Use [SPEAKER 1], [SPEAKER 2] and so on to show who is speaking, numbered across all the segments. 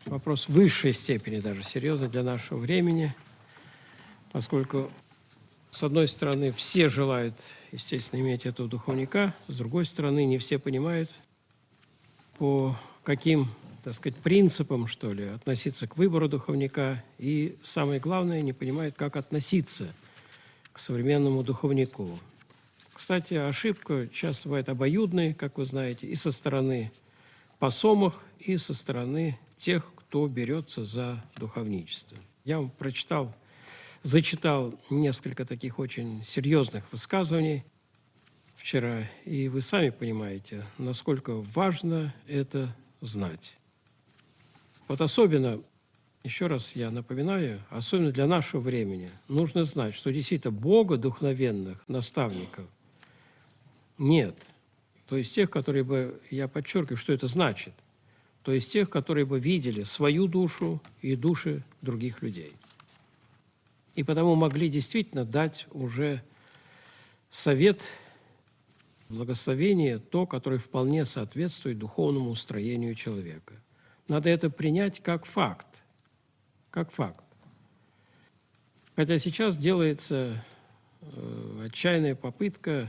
[SPEAKER 1] вопрос в высшей степени даже серьезный для нашего времени, поскольку, с одной стороны, все желают, естественно, иметь этого духовника, с другой стороны, не все понимают, по каким, так сказать, принципам, что ли, относиться к выбору духовника, и, самое главное, не понимают, как относиться к современному духовнику. Кстати, ошибка часто бывает обоюдной, как вы знаете, и со стороны посомых, и со стороны тех, кто берется за духовничество. Я вам зачитал несколько таких очень серьезных высказываний вчера, и вы сами понимаете, насколько важно это знать. Вот особенно, еще раз я напоминаю, особенно для нашего времени нужно знать, что действительно богодухновенных наставников нет. То есть тех, которые бы, я подчеркиваю, что это значит, то есть тех, которые бы видели свою душу и души других людей. И потому могли действительно дать уже совет, благословение, то, которое вполне соответствует духовному устроению человека. Надо это принять как факт. Как факт. Хотя сейчас делается отчаянная попытка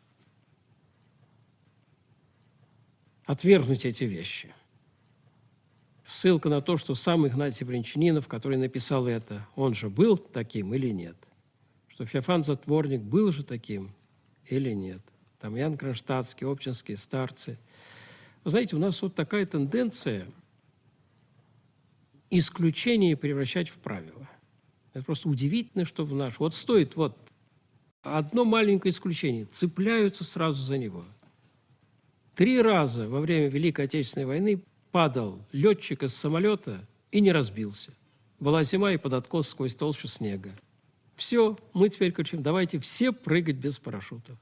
[SPEAKER 1] отвергнуть эти вещи. Ссылка на то, что сам Игнатий Брянчанинов, который написал это, он же был таким или нет? Что Феофан Затворник был же таким или нет? Там Иоанн Кронштадтский, обчинские старцы. Вы знаете, у нас вот такая тенденция исключение превращать в правило. Это просто удивительно, что в наш... Вот стоит вот одно маленькое исключение, цепляются сразу за него. 3 раза во время Великой Отечественной войны падал летчик из самолета и не разбился. Была зима и под откос сквозь толщу снега. Все, мы теперь кричим, давайте все прыгать без парашютов.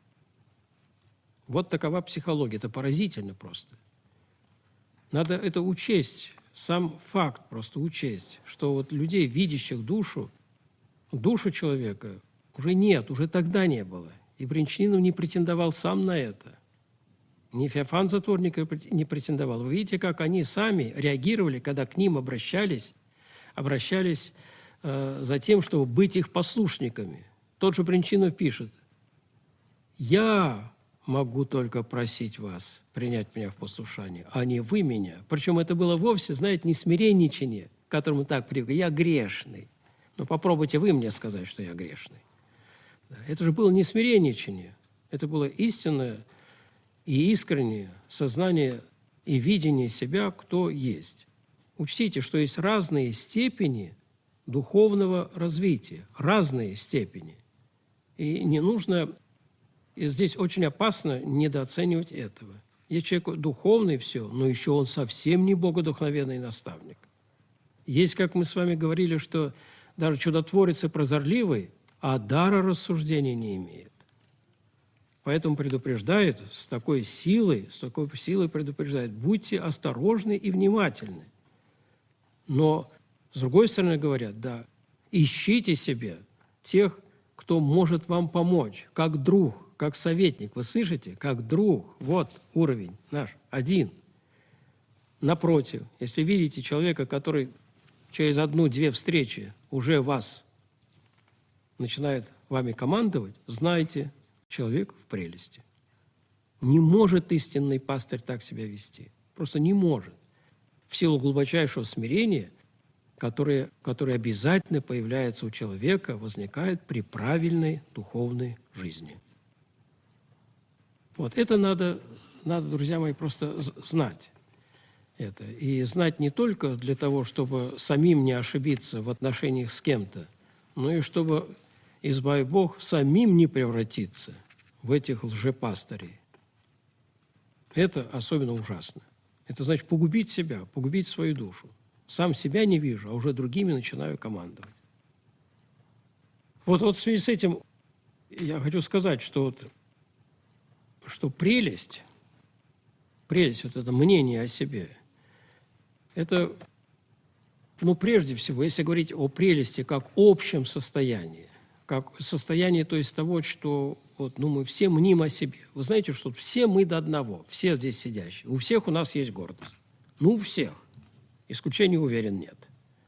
[SPEAKER 1] Вот такова психология, это поразительно просто. Надо это учесть, сам факт просто учесть, что вот людей, видящих душу человека, уже нет, уже тогда не было. И Брянчанинов не претендовал сам на это. Ни Феофан Затворник не претендовал. Вы видите, как они сами реагировали, когда к ним обращались за тем, чтобы быть их послушниками. Тот же Брянчанинов пишет: «Я могу только просить вас принять меня в послушание, а не вы меня». Причем это было вовсе, знаете, не смиренничание, к которому так привыкли. Я грешный. Но попробуйте вы мне сказать, что я грешный. Это же было не смиренничание. Это было истинное и искреннее сознание и видение себя, кто есть. Учтите, что есть разные степени духовного развития, разные степени. И не нужно, и здесь очень опасно недооценивать этого. Есть человек духовный, все, но еще он совсем не богодухновенный наставник. Есть, как мы с вами говорили, что даже чудотворец и прозорливый, а дара рассуждения не имеет. Поэтому предупреждает с такой силой предупреждает: будьте осторожны и внимательны. Но, с другой стороны, говорят, да, ищите себе тех, кто может вам помочь, как друг, как советник. Вы слышите? Как друг. Вот уровень наш, один. Напротив, если видите человека, который через 1-2 встречи уже вас начинает вами командовать, знайте, человек в прелести. Не может истинный пастырь так себя вести. Просто не может. В силу глубочайшего смирения, которое обязательно появляется у человека, возникает при правильной духовной жизни. Вот это надо, друзья мои, просто знать. Это. И знать не только для того, чтобы самим не ошибиться в отношениях с кем-то, но и чтобы, избави Бог, самим не превратиться в этих лжепастырей. Это особенно ужасно. Это значит погубить себя, погубить свою душу. Сам себя не вижу, а уже другими начинаю командовать. Вот в связи с этим я хочу сказать, что прелесть, вот это мнение о себе, это, прежде всего, если говорить о прелести как общем состоянии, как состояние, то есть того, что мы все мним о себе. Вы знаете, что все мы до одного, все здесь сидящие, у всех у нас есть гордость. У всех. Исключений, уверен, нет.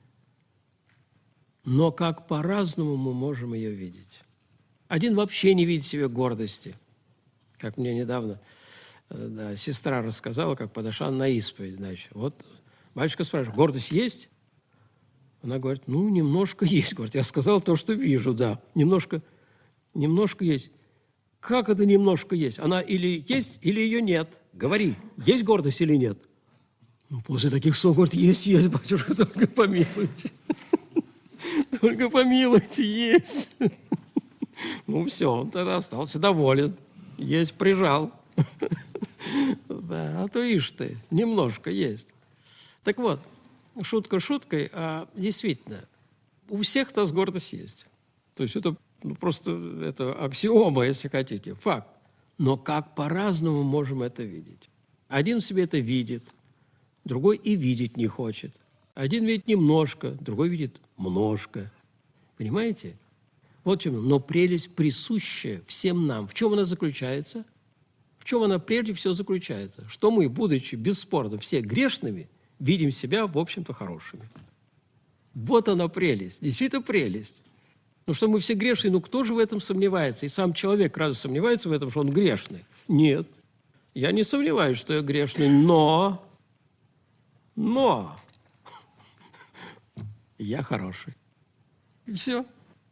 [SPEAKER 1] Но как по-разному мы можем ее видеть. Один вообще не видит в себе гордости. Как мне недавно сестра рассказала, как подошла на исповедь. Значит, вот батюшка спрашивает, гордость есть? Она говорит, немножко есть. Говорит, я сказал то, что вижу, да. Немножко есть. Как это немножко есть? Она или есть, или ее нет. Говори, есть гордость или нет? После таких слов, говорит, есть, батюшка, только помилуйте. Только помилуйте, есть. Все, он тогда остался доволен. Есть, прижал. Да, а то ишь ты, немножко есть. Так вот, шутка шуткой, а действительно, у всех нас гордость есть. То есть это просто аксиома, если хотите, факт. Но как по-разному можем это видеть. Один в себе это видит, другой и видеть не хочет. Один видит немножко, другой видит множко. Понимаете? Вот в чем. Но прелесть присуща всем нам. В чем она заключается? В чем она прежде всего заключается? Что мы, будучи бесспорно все грешными, видим себя, в общем-то, хорошими. Вот она прелесть, действительно прелесть. Что мы все грешные, кто же в этом сомневается? И сам человек разве сомневается в этом, что он грешный? Нет, я не сомневаюсь, что я грешный, но я хороший. И все.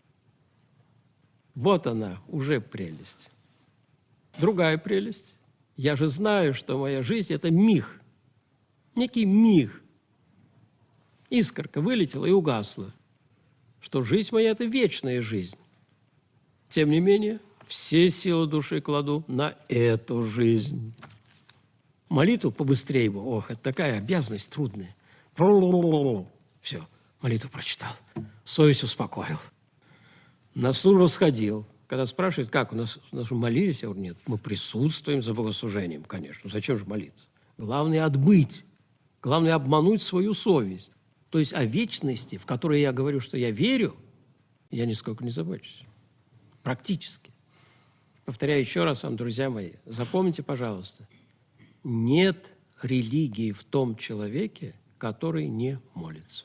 [SPEAKER 1] Вот она, уже прелесть. Другая прелесть. Я же знаю, что моя жизнь – это миг. Некий миг. Искорка вылетела и угасла. Что жизнь моя – это вечная жизнь. Тем не менее, все силы души кладу на эту жизнь. Молитву побыстрее бы. Ох, это такая обязанность трудная. Все, молитву прочитал. Совесть успокоил. На службу сходил. Когда спрашивают, как у нас молились, я говорю, нет, мы присутствуем за богослужением, конечно. Зачем же молиться? Главное – отбыть. Главное – обмануть свою совесть. То есть о вечности, в которой я говорю, что я верю, я нисколько не забочусь. Практически. Повторяю еще раз вам, друзья мои, запомните, пожалуйста, нет религии в том человеке, который не молится.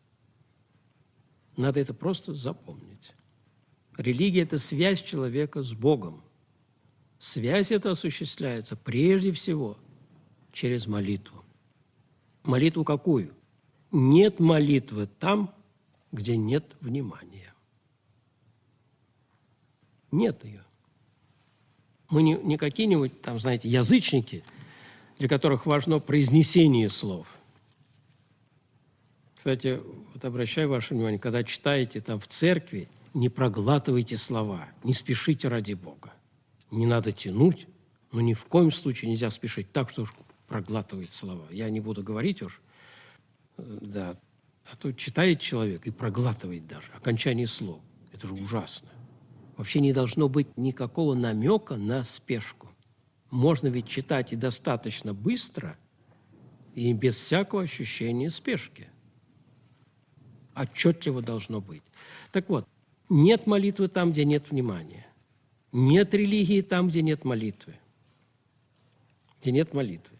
[SPEAKER 1] Надо это просто запомнить. Религия – это связь человека с Богом. Связь эта осуществляется прежде всего через молитву. Молитву какую? Нет молитвы там, где нет внимания. Нет ее. Мы не какие-нибудь там, знаете, язычники, для которых важно произнесение слов. Кстати, вот обращаю ваше внимание, когда читаете там в церкви, не проглатывайте слова, не спешите ради Бога. Не надо тянуть, но ни в коем случае нельзя спешить так, что уж проглатывает слова. Я не буду говорить уж, да, а то читает человек и проглатывает даже окончание слов. Это же ужасно. Вообще не должно быть никакого намека на спешку. Можно ведь читать и достаточно быстро, и без всякого ощущения спешки. Отчетливо должно быть. Так вот, нет молитвы там, где нет внимания. Нет религии там, где нет молитвы. Где нет молитвы.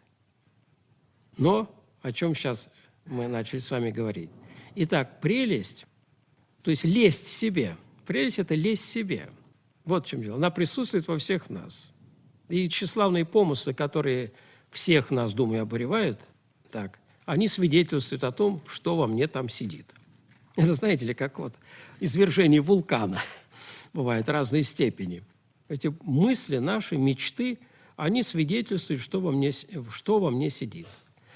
[SPEAKER 1] Но о чем сейчас мы начали с вами говорить. Итак, прелесть, то есть лесть себе. Прелесть – это лесть себе. Вот в чем дело. Она присутствует во всех нас. И тщеславные помыслы, которые всех нас, думаю, обуревают, так, они свидетельствуют о том, что во мне там сидит. Это, знаете ли, как вот извержение вулкана. Бывают разные степени. Эти мысли, наши мечты, они свидетельствуют, что во мне сидит.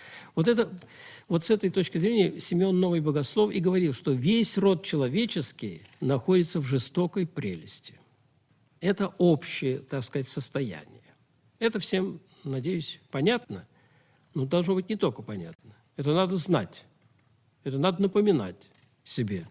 [SPEAKER 1] Вот с этой точки зрения Симеон Новый Богослов и говорил, что весь род человеческий находится в жестокой прелести. Это общее, так сказать, состояние. Это всем, надеюсь, понятно, но должно быть не только понятно. Это надо знать, это надо напоминать себе.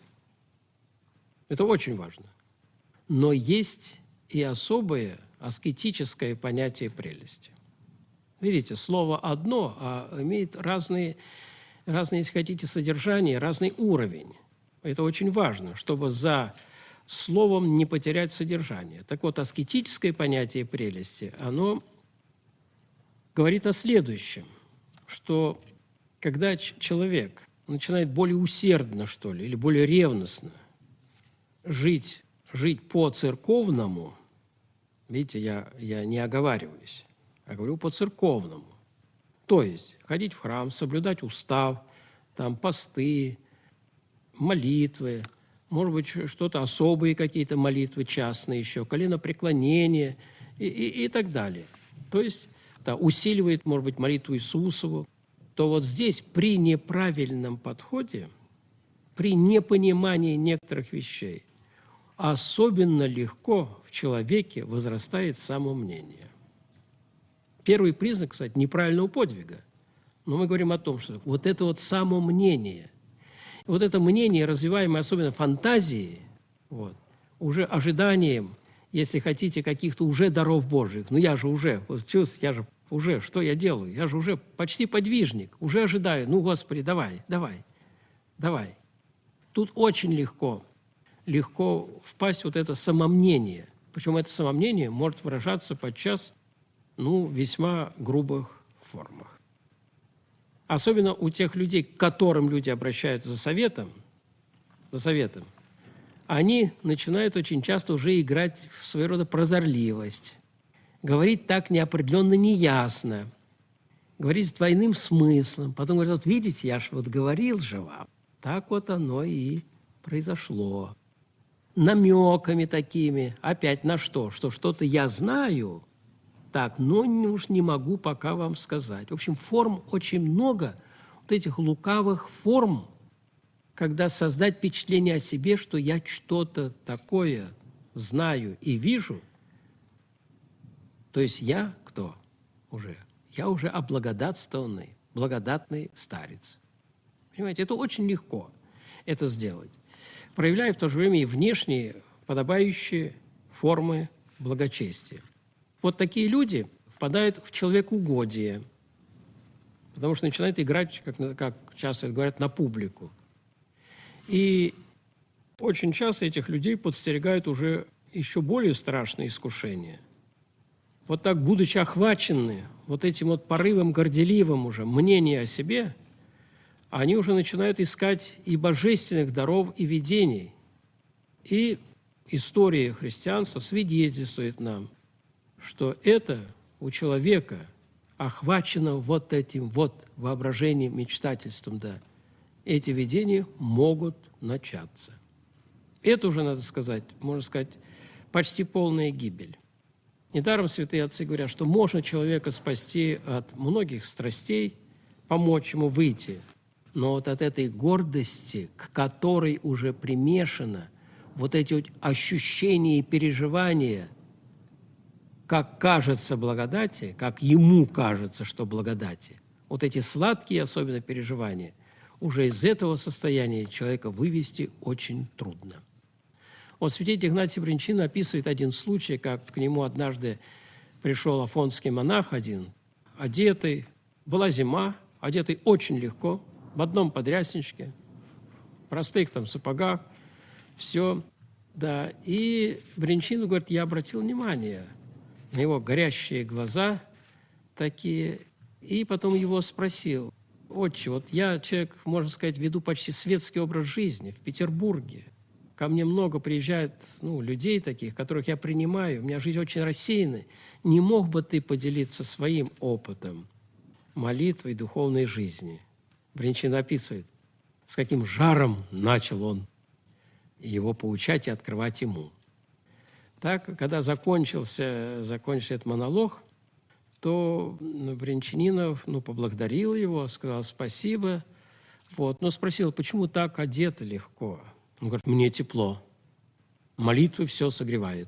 [SPEAKER 1] Это очень важно. Но есть и особое аскетическое понятие прелести. Видите, слово одно, а имеет разные, если хотите, содержания, разный уровень. Это очень важно, чтобы за словом не потерять содержание. Так вот, аскетическое понятие прелести, оно говорит о следующем, что когда человек начинает более усердно, что ли, или более ревностно жить по-церковному. Видите, я не оговариваюсь, я говорю по-церковному. То есть ходить в храм, соблюдать устав, там посты, молитвы, может быть, что-то особые какие-то молитвы частные еще, коленопреклонение и так далее. То есть да, усиливает, может быть, молитву Иисусову. То вот здесь при неправильном подходе, при непонимании некоторых вещей, особенно легко в человеке возрастает самомнение. Первый признак, кстати, неправильного подвига. Но мы говорим о том, что вот это вот самомнение, вот это мнение, развиваемое особенно фантазией, вот, уже ожиданием, если хотите, каких-то уже даров Божьих. Ну я же уже, вот чувствую, я же уже, что я делаю? Я же уже почти подвижник, уже ожидаю. Ну, Господи, давай. Тут очень легко впасть в вот это самомнение. Причем это самомнение может выражаться подчас, в весьма грубых формах. Особенно у тех людей, к которым люди обращаются за советом, они начинают очень часто уже играть в своего рода прозорливость, говорить так неопределенно, неясно, говорить с двойным смыслом. Потом говорят, вот видите, я же вот говорил же вам, так вот оно и произошло. Намеками такими, опять на что? Что что-то я знаю, так, но уж не могу пока вам сказать. В общем, форм очень много, вот этих лукавых форм, когда создать впечатление о себе, что я что-то такое знаю и вижу. То есть я кто уже? Я уже облагодатствованный, благодатный старец. Понимаете, это очень легко это сделать, проявляя в то же время и внешние подобающие формы благочестия. Вот такие люди впадают в человекоугодие, потому что начинают играть, как часто говорят, на публику. И очень часто этих людей подстерегают уже еще более страшные искушения. Вот так, будучи охвачены вот этим вот порывом горделивым уже мнения о себе, они уже начинают искать и божественных даров, и видений. И история христианства свидетельствует нам, что это у человека охвачено вот этим вот воображением, мечтательством, да, эти видения могут начаться. Это уже, надо сказать, можно сказать, почти полная гибель. Недаром святые отцы говорят, что можно человека спасти от многих страстей, помочь ему выйти, но вот от этой гордости, к которой уже примешано вот эти вот ощущения и переживания, как кажется благодати, как ему кажется, что благодати, вот эти сладкие особенно переживания, уже из этого состояния человека вывести очень трудно. Вот святитель Игнатий Брянчанин описывает один случай, как к нему однажды пришел афонский монах один, одетый, была зима, одетый очень легко, в одном подрясничке, простых там сапогах, все, да. И Брянчанин говорит, я обратил внимание на его горящие глаза такие, и потом его спросил, отче, вот я человек, можно сказать, веду почти светский образ жизни в Петербурге, ко мне много приезжает людей таких, которых я принимаю, у меня жизнь очень рассеянная, не мог бы ты поделиться своим опытом молитвы и духовной жизни? Брянчанин описывает, с каким жаром начал он его поучать и открывать ему. Так, когда закончился этот монолог, то Брянчанинов поблагодарил его, сказал спасибо, но спросил, почему так одето легко? Он говорит, мне тепло, молитвы все согревает.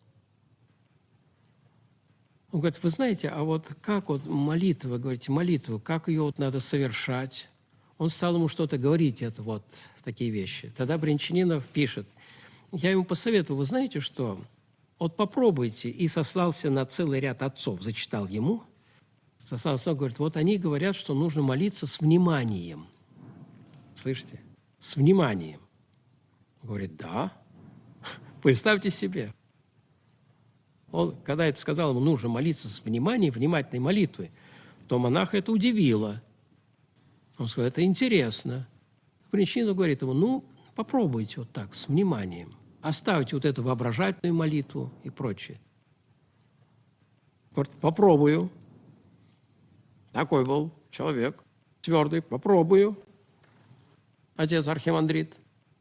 [SPEAKER 1] Он говорит, вы знаете, а вот как вот молитва, вы говорите, молитву, как ее вот надо совершать? Он стал ему что-то говорить, это вот такие вещи. Тогда Брянчанинов пишет, я ему посоветовал, вы знаете что, вот попробуйте, и сослался на целый ряд отцов, зачитал ему, сослался, говорит, вот они говорят, что нужно молиться с вниманием. Слышите? С вниманием. Говорит, да, представьте себе. Он, когда это сказал ему, нужно молиться с вниманием, внимательной молитвой, то монаха это удивило. Он сказал, это интересно. Бринчанинов говорит ему, ну, попробуйте вот так, с вниманием. Оставьте вот эту воображательную молитву и прочее. Говорит, попробую. Такой был человек, твердый, попробую. Отец архимандрит.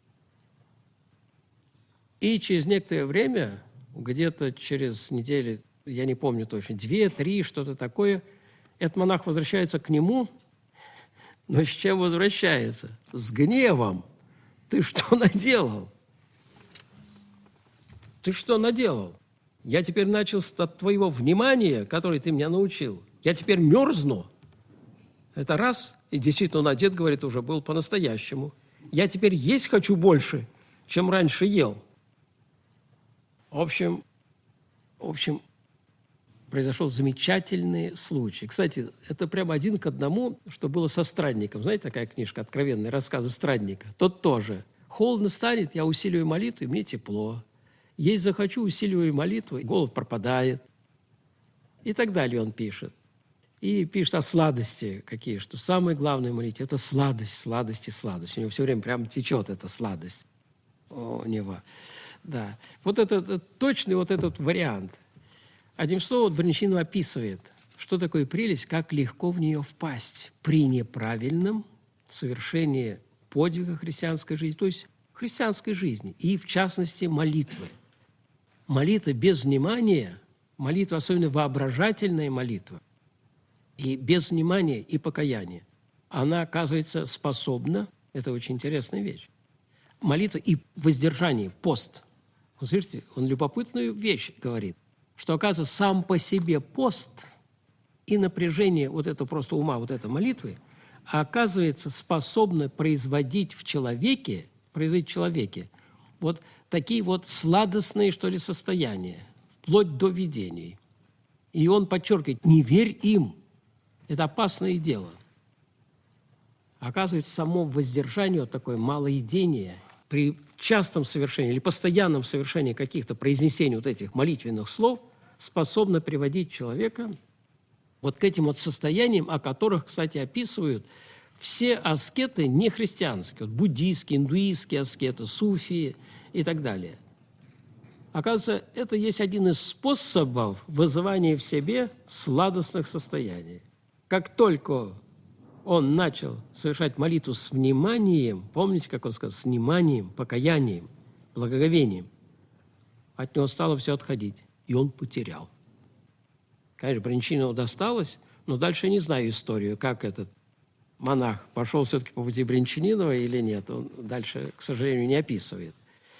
[SPEAKER 1] И через некоторое время, где-то через недели, я не помню точно, 2-3, что-то такое, этот монах возвращается к нему, но с чем возвращается? С гневом. Ты что наделал? Ты что наделал? Я теперь начал от твоего внимания, которое ты меня научил, я теперь мерзну. Это раз. И действительно, он одет, говорит, уже был по-настоящему. Я теперь есть хочу больше, чем раньше ел. В общем, произошел замечательный случай. Кстати, это прямо 1 к 1, что было со странником. Знаете, такая книжка «Откровенные рассказы странника». Тот тоже. Холодно станет, я усиливаю молитву, и мне тепло. Есть захочу, усиливаю молитву, и голод пропадает. И так далее он пишет. И пишет о сладости какие, что самое главное в молитве – это сладость, сладость и сладость. У него все время прямо течет эта сладость у него. Да. Вот это точный вот этот вариант. Одним словом, Бринчанинов описывает, что такое прелесть, как легко в нее впасть при неправильном совершении подвига христианской жизни, то есть христианской жизни, и в частности молитвы. Молитва без внимания, молитва, особенно воображательная молитва, и без внимания и покаяния, она, оказывается, способна, это очень интересная вещь, молитва и воздержание, пост. Вы слышите, он любопытную вещь говорит, что, оказывается, сам по себе пост и напряжение вот это просто ума, вот этой молитвы, оказывается, способны производить в человеке вот такие вот сладостные, что ли, состояния, вплоть до видений. И он подчеркивает, не верь им, это опасное дело. Оказывается, само воздержание, вот такое малоедение, при частом совершении или постоянном совершении каких-то произнесений вот этих молитвенных слов способно приводить человека вот к этим вот состояниям, о которых, кстати, описывают все аскеты нехристианские, вот буддийские, индуистские аскеты, суфии и так далее. Оказывается, это есть один из способов вызывания в себе сладостных состояний. Как только он начал совершать молитву с вниманием, помните, как он сказал, с вниманием, покаянием, благоговением, от него стало все отходить, и он потерял. Конечно, Бринчанинову досталось, но дальше я не знаю историю, как этот монах пошел все-таки по пути Бринчанинова или нет. Он дальше, к сожалению, не описывает.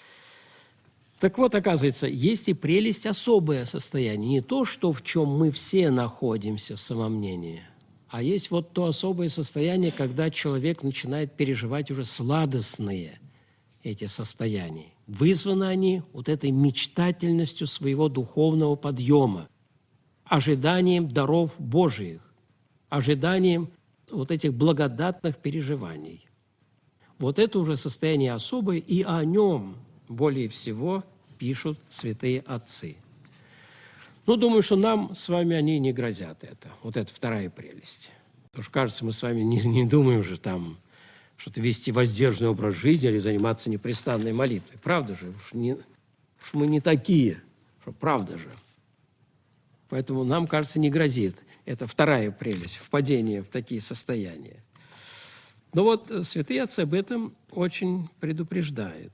[SPEAKER 1] Так вот, оказывается, есть и прелесть особое состояние. Не то, что в чем мы все находимся в самомнении, а есть вот то особое состояние, когда человек начинает переживать уже сладостные эти состояния. Вызваны они вот этой мечтательностью своего духовного подъема, ожиданием даров Божиих, ожиданием вот этих благодатных переживаний. Вот это уже состояние особое, и о нем более всего пишут святые отцы. Ну, думаю, что нам с вами они не грозят это. Вот это вторая прелесть. Потому что, кажется, мы с вами не думаем же там что-то вести воздержанный образ жизни или заниматься непрестанной молитвой. Правда же? Уж мы не такие. Правда же? Поэтому нам, кажется, не грозит. Это вторая прелесть, впадение в такие состояния. Но вот святые отцы об этом очень предупреждают.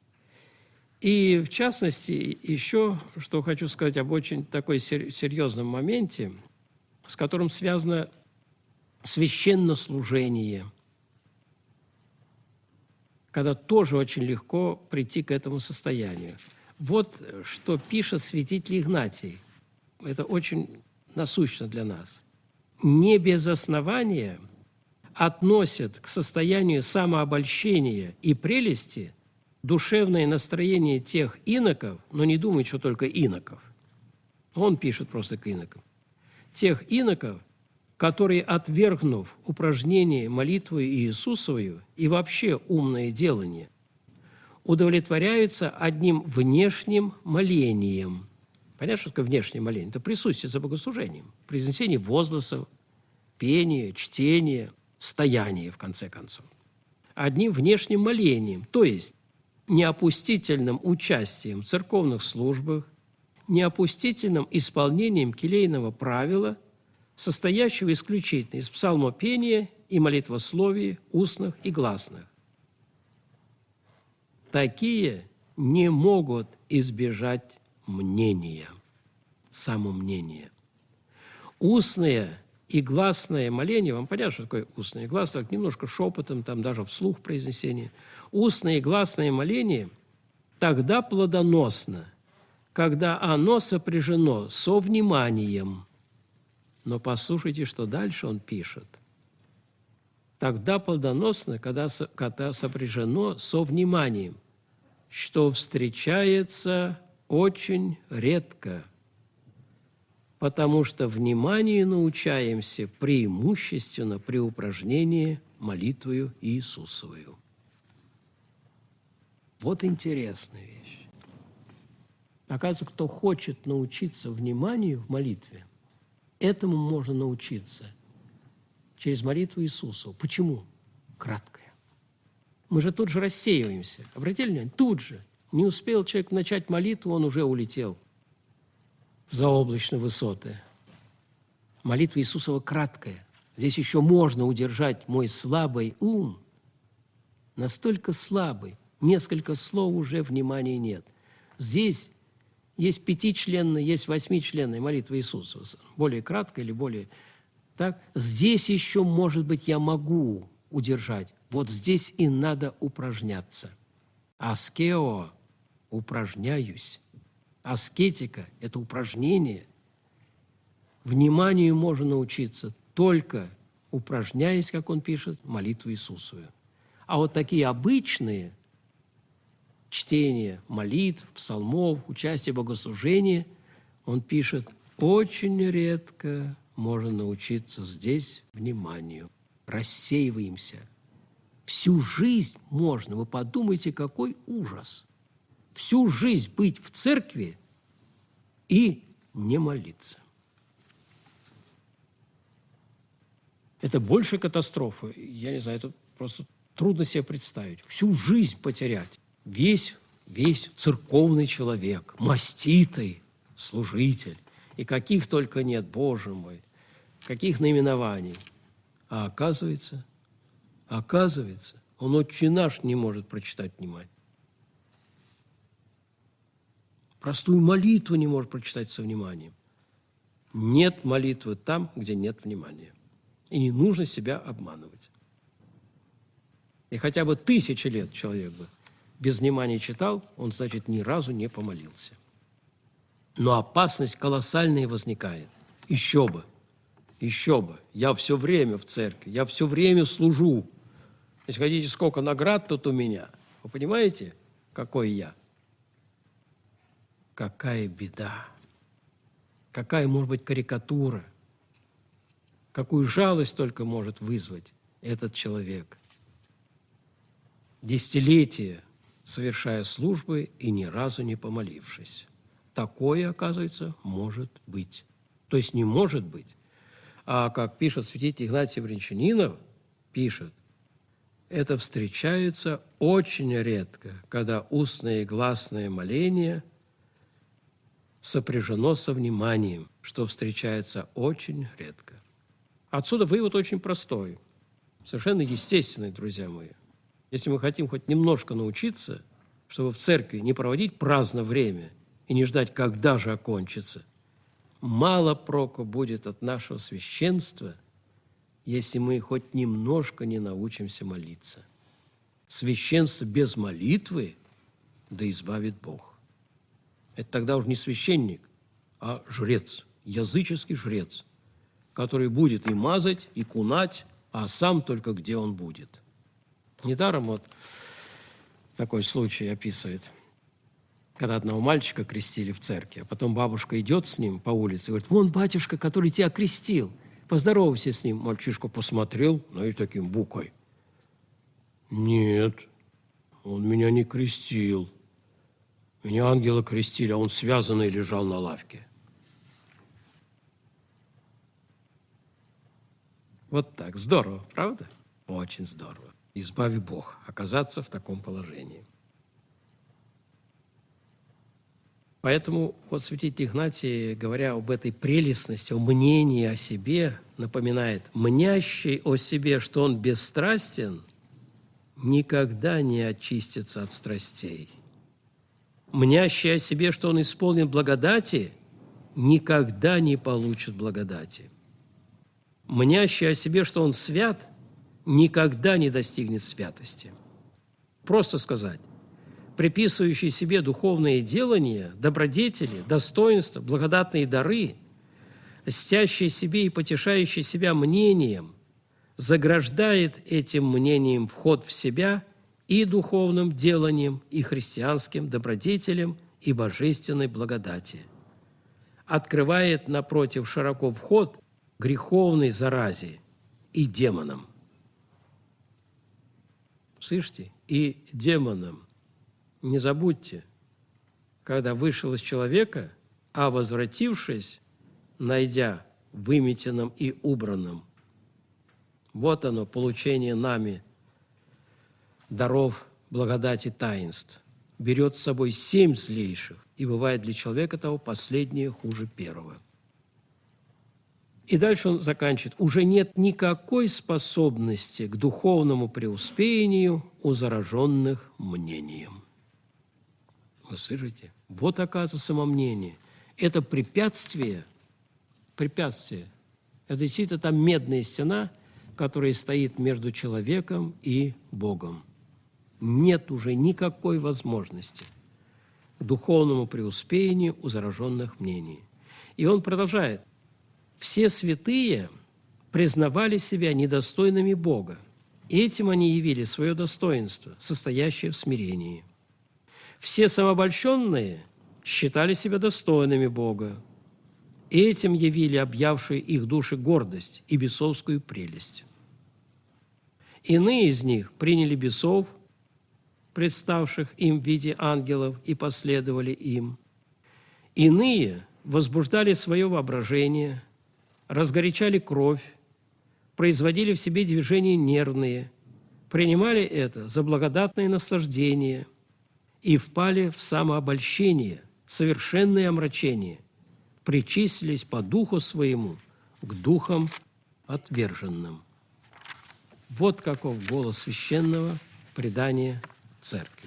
[SPEAKER 1] И, в частности, еще, что хочу сказать об очень такой серьезном моменте, с которым связано священнослужение, когда тоже очень легко прийти к этому состоянию. Вот что пишет святитель Игнатий. Это очень насущно для нас. Не без основания относят к состоянию самообольщения и прелести душевное настроение тех иноков, но не думают, что только иноков. Он пишет просто к инокам. Тех иноков, которые, отвергнув упражнение молитвы Иисусовою и вообще умное делание, удовлетворяются одним внешним молением. Понятно, что такое внешнее моление? Это присутствие за богослужением, произнесение возгласов, пение, чтение, стояние, в конце концов. одним внешним молением, то есть неопустительным участием в церковных службах, неопустительным исполнением келейного правила, состоящего исключительно из псалмопения и молитвословий устных и гласных. Такие не могут избежать мнения, самомнения. Устное и гласное моление, вам понятно, что такое устное и гласное, так немножко шепотом, там даже вслух произнесение. Устное и гласное моление тогда плодоносно, когда оно сопряжено со вниманием. Но послушайте, что дальше он пишет. Тогда плодоносно, когда сопряжено со вниманием, что встречается очень редко, потому что вниманию научаемся преимущественно при упражнении молитвою Иисусовою. Вот интересная вещь. Оказывается, кто хочет научиться вниманию в молитве, этому можно научиться через молитву Иисусову. Почему? Краткое. Мы же тут же рассеиваемся. Обратили внимание? Тут же. Не успел человек начать молитву, он уже улетел в заоблачные высоты. Молитва Иисусова краткая. Здесь еще можно удержать мой слабый ум. Настолько слабый. Несколько слов уже внимания нет. Здесь есть 5-членная, есть 8-членная молитва Иисуса. Более краткая или более... Так? Здесь еще, может быть, я могу удержать. Вот здесь и надо упражняться. Аскео – упражняюсь. Аскетика – это упражнение. Вниманию можно научиться только упражняясь, как он пишет, молитву Иисусову. А вот такие обычные чтения молитв, псалмов, участие в богослужении, он пишет, очень редко можно научиться здесь вниманию. Рассеиваемся. Всю жизнь можно, вы подумайте, какой ужас. Всю жизнь быть в церкви и не молиться. Это больше катастрофы. Я не знаю, это просто трудно себе представить. Всю жизнь потерять. Весь церковный человек, маститый служитель. И каких только нет, Боже мой, каких наименований. А оказывается, он «Отче наш» не может прочитать внимательно. Простую молитву не может прочитать со вниманием. Нет молитвы там, где нет внимания. И не нужно себя обманывать. И хотя бы 1000 лет человек бы без внимания читал, он, значит, ни разу не помолился. Но опасность колоссальная возникает. Еще бы. Я все время в церкви, я все время служу. Если хотите, сколько наград тут у меня. Вы понимаете, какой я? Какая беда. Какая может быть карикатура. Какую жалость только может вызвать этот человек. Десятилетия совершая службы и ни разу не помолившись. Такое, оказывается, может быть. То есть не может быть. А как пишет святитель Игнатий Брянчанинов, пишет, это встречается очень редко, когда устное и гласное моление сопряжено со вниманием, что встречается очень редко. Отсюда вывод очень простой, совершенно естественный, друзья мои. Если мы хотим хоть немножко научиться, чтобы в церкви не проводить праздно время и не ждать, когда же окончится, мало проку будет от нашего священства, если мы хоть немножко не научимся молиться. Священство без молитвы, да избавит Бог. Это тогда уже не священник, а жрец, языческий жрец, который будет и мазать, и кунать, а сам только где он будет. Недаром вот такой случай описывает, когда одного мальчика крестили в церкви, а потом бабушка идет с ним по улице и говорит, вон батюшка, который тебя крестил, поздоровайся с ним. Мальчишка посмотрел, ну и таким букой. Нет, он меня не крестил. Меня ангелы крестили, а он связанный лежал на лавке. Вот так, здорово, правда? Очень здорово. Избави Бог оказаться в таком положении. Поэтому вот святитель Игнатий, говоря об этой прелестности, о мнении о себе, напоминает: «Мнящий о себе, что он бесстрастен, никогда не очистится от страстей. Мнящий о себе, что он исполнен благодати, никогда не получит благодати. Мнящий о себе, что он свят, никогда не достигнет святости». Просто сказать: приписывающий себе духовные делания, добродетели, достоинства, благодатные дары, льстящий себе и потешающий себя мнением, заграждает этим мнением вход в себя и духовным деланием, и христианским добродетелям, и божественной благодати. Открывает, напротив, широко вход греховной заразе и демонам. Слышите? И демонам. Не забудьте, когда вышел из человека, а возвратившись, найдя выметенным и убранным. Вот оно, получение нами даров, благодати, таинств. Берет с собой 7 злейших, и бывает для человека того последнее хуже первого. И дальше он заканчивает: уже нет никакой способности к духовному преуспеянию у зараженных мнением. Вы слышите? Вот, оказывается, самомнение. Это препятствие. Это действительно та медная стена, которая стоит между человеком и Богом. Нет уже никакой возможности к духовному преуспеянию у зараженных мнений. И он продолжает: все святые признавали себя недостойными Бога. Этим они явили свое достоинство, состоящее в смирении. Все самообольщенные считали себя достойными Бога. Этим явили объявшую их души гордость и бесовскую прелесть. Иные из них приняли бесов, представших им в виде ангелов, и последовали им. Иные возбуждали свое воображение, разгорячали кровь, производили в себе движения нервные, принимали это за благодатное наслаждение и впали в самообольщение, совершенное омрачение, причислились по духу своему к духам отверженным. Вот каков голос священного предания Церкви.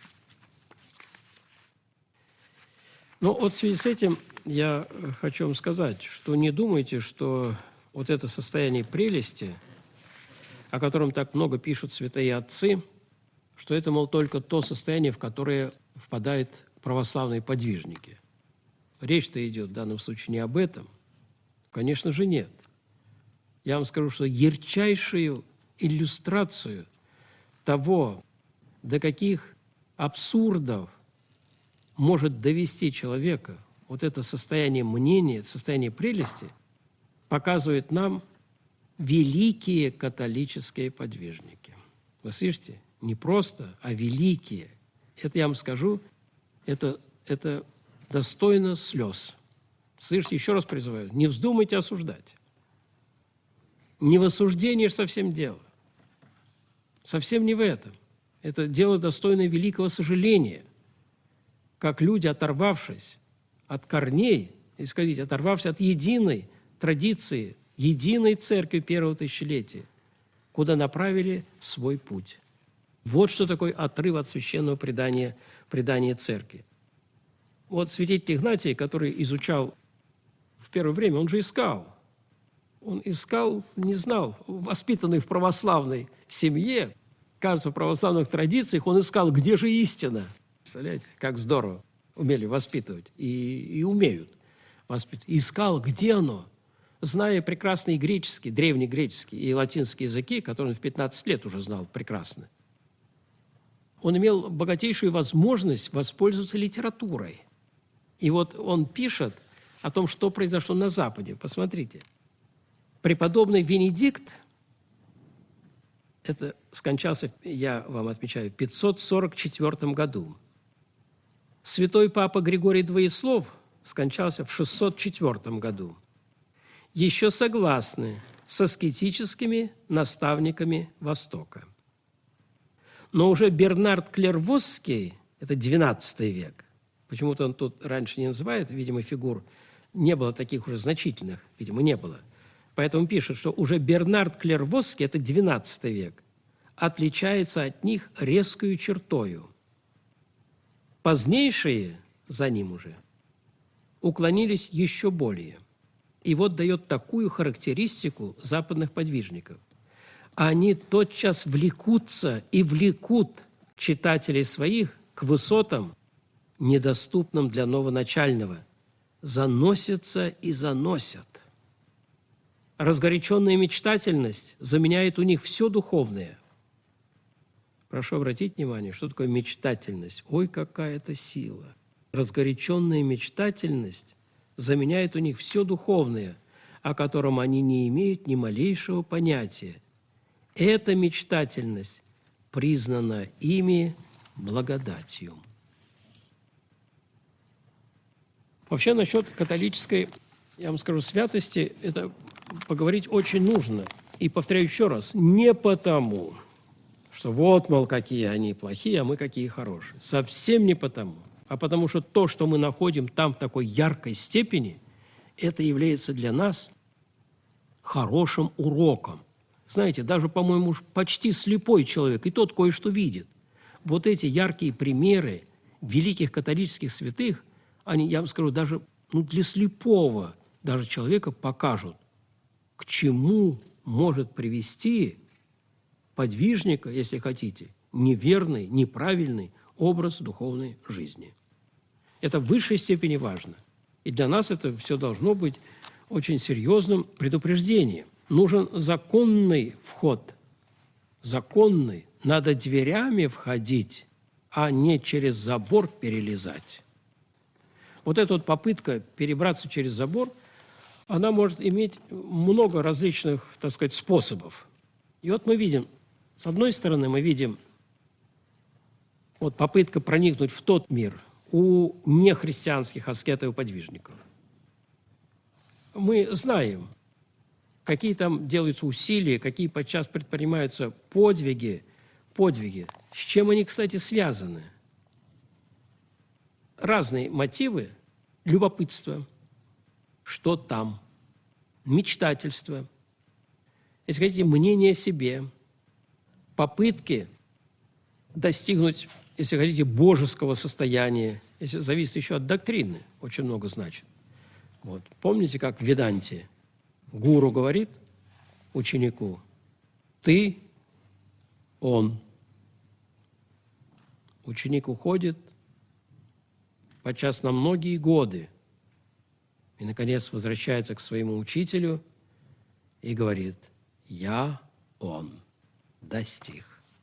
[SPEAKER 1] Но вот в связи с этим я хочу вам сказать, что не думайте, что вот это состояние прелести, о котором так много пишут святые отцы, что это, мол, только то состояние, в которое впадают православные подвижники. Речь-то идет в данном случае не об этом. Конечно же, нет. Я вам скажу, что ярчайшую иллюстрацию того, до каких абсурдов может довести человека вот это состояние мнения, состояние прелести, показывают нам великие католические подвижники. Вы слышите? Не просто, а великие. Это, я вам скажу, это достойно слез. Слышите, еще раз призываю, не вздумайте осуждать. Не в осуждении совсем дело. Совсем не в этом. Это дело достойное великого сожаления. Как люди, оторвавшись от корней, оторвавшись от единой традиции, единой церкви первого тысячелетия, куда направили свой путь. Вот что такое отрыв от священного предания церкви. Вот святитель Игнатий, который изучал в первое время, он же искал. Он искал, не знал, воспитанный в православной семье, кажется, в православных традициях, он искал, где же истина. Представляете, как здорово умели воспитывать и умеют воспитывать. Искал, где оно, зная прекрасный греческий, древнегреческий и латинский языки, которые он в 15 лет уже знал прекрасно. Он имел богатейшую возможность воспользоваться литературой. И вот он пишет о том, что произошло на Западе. Посмотрите. Преподобный Венедикт, это скончался, я вам отмечаю, в 544 году. Святой Папа Григорий Двоеслов скончался в 604 году. Еще согласны с аскетическими наставниками Востока. Но уже Бернард Клервосский, это XII век, почему-то он тут раньше не называет, видимо, фигур, не было таких уже значительных, видимо, не было. Поэтому пишет, что уже Бернард Клервосский, это XII век, отличается от них резкою чертою. Позднейшие за ним уже уклонились еще более. И вот дает такую характеристику западных подвижников. Они тотчас влекутся и влекут читателей своих к высотам, недоступным для новоначального, заносятся и заносят. Разгоряченная мечтательность заменяет у них все духовное. Прошу обратить внимание, что такое мечтательность. Ой, какая это сила! Разгоряченная мечтательность заменяет у них все духовное, о котором они не имеют ни малейшего понятия. Эта мечтательность признана ими благодатью. Вообще, насчет католической, я вам скажу, святости, это поговорить очень нужно. И повторяю еще раз, не потому, что вот, мол, какие они плохие, а мы какие хорошие. Совсем не потому. А потому что то, что мы находим там в такой яркой степени, это является для нас хорошим уроком. Знаете, даже, по-моему, уж почти слепой человек, и тот кое-что видит. Вот эти яркие примеры великих католических святых, они, я вам скажу, даже для слепого даже человека покажут, к чему может привести подвижника, если хотите, неверный, неправильный образ духовной жизни. Это в высшей степени важно. И для нас это все должно быть очень серьезным предупреждением. Нужен законный вход. Законный. Надо дверями входить, а не через забор перелезать. Вот эта вот попытка перебраться через забор, она может иметь много различных, так сказать, способов. И вот мы видим, с одной стороны, мы видим вот попытка проникнуть в тот мир у нехристианских аскетов и подвижников. Мы знаем, какие там делаются усилия, какие подчас предпринимаются подвиги. С чем они, кстати, связаны? Разные мотивы: любопытство, что там, мечтательство, если хотите, мнение о себе, попытки достигнуть, если хотите, божеского состояния, если зависит еще от доктрины, очень много значит. Вот. Помните, как в Веданте гуру говорит ученику: ты, он. Ученик уходит подчас на многие годы и, наконец, возвращается к своему учителю и говорит: я, он, достиг.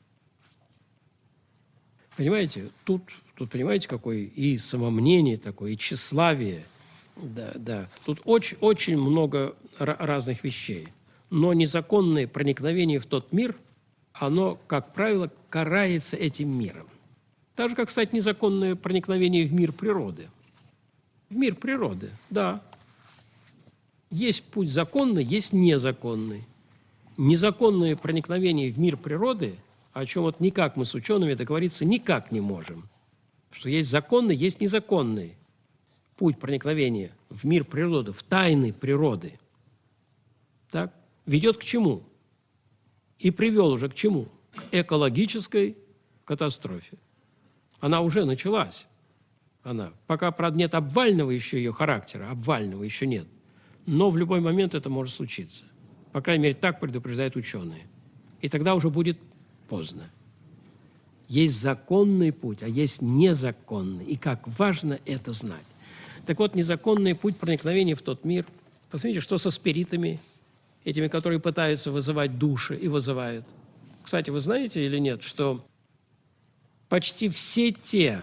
[SPEAKER 1] Понимаете, тут понимаете, какое и самомнение такое, и тщеславие. Да. Тут очень много разных вещей. Но незаконное проникновение в тот мир, оно, как правило, карается этим миром. Так же, как, кстати, незаконное проникновение в мир природы. В мир природы, да. Есть путь законный, есть незаконный. Незаконное проникновение в мир природы, о чем вот никак мы с учеными договориться никак не можем. Что есть законный, есть незаконный путь проникновения в мир природы, в тайны природы. Так? Ведет к чему? И привел уже к чему? К экологической катастрофе. Она уже началась. Пока, правда, нет обвального еще ее характера, обвального еще нет. Но в любой момент это может случиться. По крайней мере, так предупреждают ученые. И тогда уже будет поздно. Есть законный путь, а есть незаконный. И как важно это знать. Так вот, незаконный путь проникновения в тот мир. Посмотрите, что со спиритами, этими, которые пытаются вызывать души и вызывают. Кстати, вы знаете или нет, что почти все те,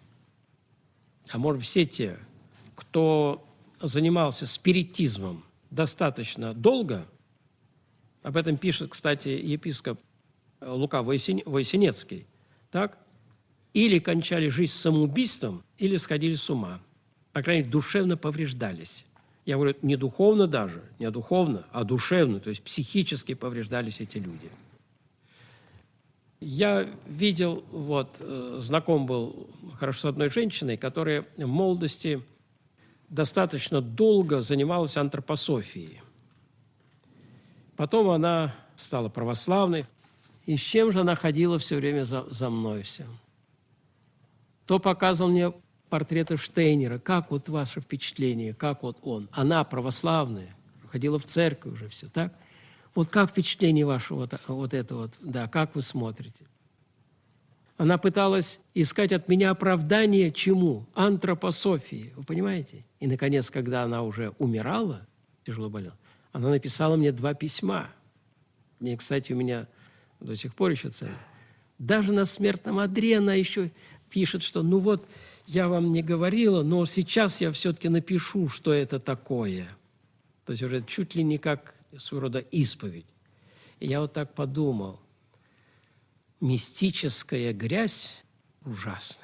[SPEAKER 1] кто занимался спиритизмом достаточно долго, об этом пишет, кстати, епископ Лука Войтинецкий, так, или кончали жизнь самоубийством, или сходили с ума. По крайней мере, душевно повреждались. Я говорю, не духовно даже, не духовно, а душевно, то есть психически повреждались эти люди. Я видел, знаком был хорошо с одной женщиной, которая в молодости достаточно долго занималась антропософией. Потом она стала православной. И с чем же она ходила все время за мной все? То показывал мне портреты Штейнера. Как вот ваше впечатление, как вот он? Она православная, ходила в церковь уже все, так? Вот как впечатление ваше да, как вы смотрите? Она пыталась искать от меня оправдание чему? Антропософии, вы понимаете? И, наконец, когда она уже умирала, тяжело болела, она написала мне 2 письма. Они, кстати, у меня до сих пор еще ценны. Даже на смертном одре она еще пишет, что я вам не говорила, но сейчас я все-таки напишу, что это такое. То есть уже чуть ли не как своего рода исповедь. И я вот так подумал, мистическая грязь ужасная.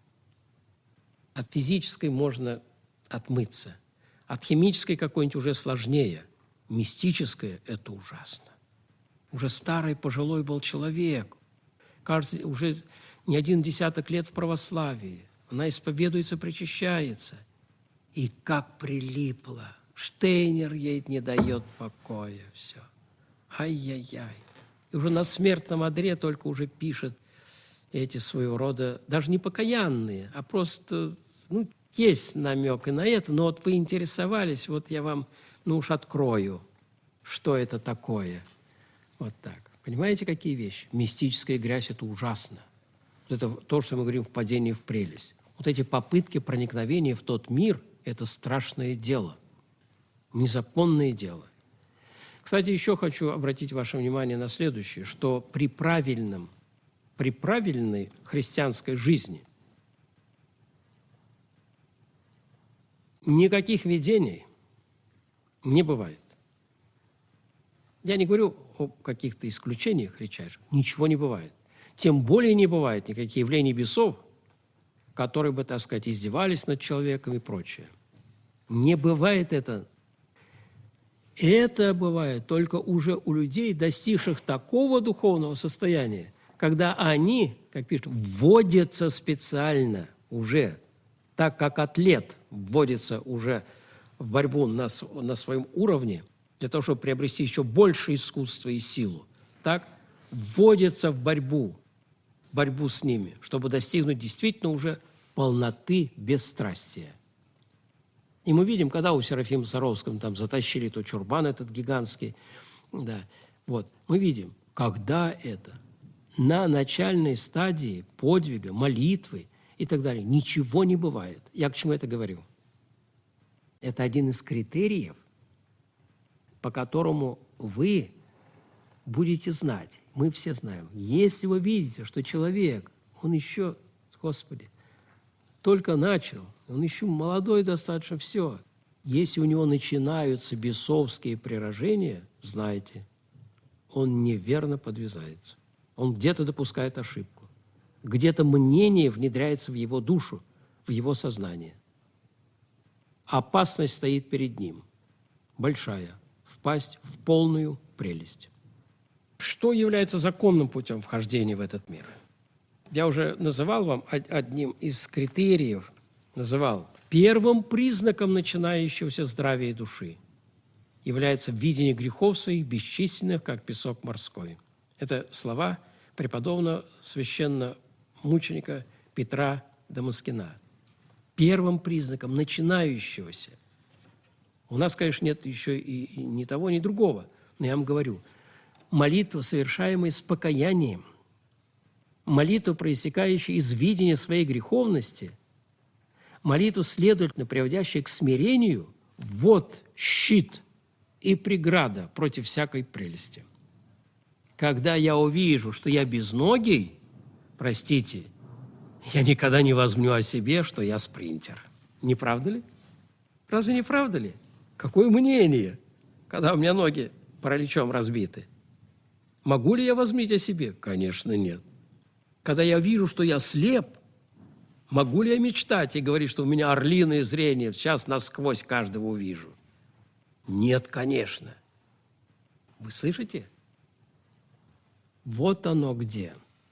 [SPEAKER 1] От физической можно отмыться, от химической какой-нибудь уже сложнее. Мистическая – это ужасно. Уже старый, пожилой был человек, кажется, уже не 1 десяток лет в православии. Она исповедуется, причащается. И как прилипла. Штейнер ей не дает покоя. Все. Ай-яй-яй. И уже на смертном одре только уже пишет эти своего рода, даже не покаянные, а просто, есть намек и на это, но вот вы интересовались, вот я вам, уж открою, что это такое. Вот так. Понимаете, какие вещи? Мистическая грязь – это ужасно. Это то, что мы говорим в падении в прелесть. Вот эти попытки проникновения в тот мир – это страшное дело, незаконное дело. Кстати, еще хочу обратить ваше внимание на следующее, что при правильной христианской жизни никаких видений не бывает. Я не говорю о каких-то исключениях редчайших. Ничего не бывает. Тем более не бывает никаких явлений бесов, которые бы, так сказать, издевались над человеком и прочее. Не бывает это. Это бывает только уже у людей, достигших такого духовного состояния, когда они, как пишут, вводятся специально уже, так как атлет вводится уже в борьбу на своем уровне, для того, чтобы приобрести еще больше искусства и силу, так вводится в борьбу с ними, чтобы достигнуть действительно уже полноты бесстрастия. И мы видим, когда у Серафима Саровского там затащили тот чурбан этот гигантский, мы видим, когда это на начальной стадии подвига, молитвы и так далее, ничего не бывает. Я к чему это говорю? Это один из критериев, по которому вы будете знать, мы все знаем, если вы видите, что человек, он еще, Господи, только начал, он еще молодой достаточно, все. Если у него начинаются бесовские прирождения, знайте, он неверно подвязается. Он где-то допускает ошибку. Где-то мнение внедряется в его душу, в его сознание. Опасность стоит перед ним. Большая. Впасть в полную прелесть. Что является законным путем вхождения в этот мир? Я уже называл вам одним из критериев, первым признаком начинающегося здравия души является видение грехов своих бесчисленных, как песок морской. Это слова преподобного священномученика Петра Дамаскина. Первым признаком начинающегося. У нас, конечно, нет еще и ни того, ни другого, но я вам говорю, молитва, совершаемая с покаянием, молитва, проистекающая из видения своей греховности, молитва, следовательно, приводящая к смирению, вот щит и преграда против всякой прелести. Когда я увижу, что я безногий, простите, я никогда не возьму о себе, что я спринтер. Не правда ли? Разве не правда ли? Какое мнение, когда у меня ноги параличом разбиты? Могу ли я возьмить о себе? Конечно, нет. Когда я вижу, что я слеп, могу ли я мечтать и говорить, что у меня орлиное зрение, сейчас насквозь каждого увижу? Нет, конечно. Вы слышите? Вот оно где.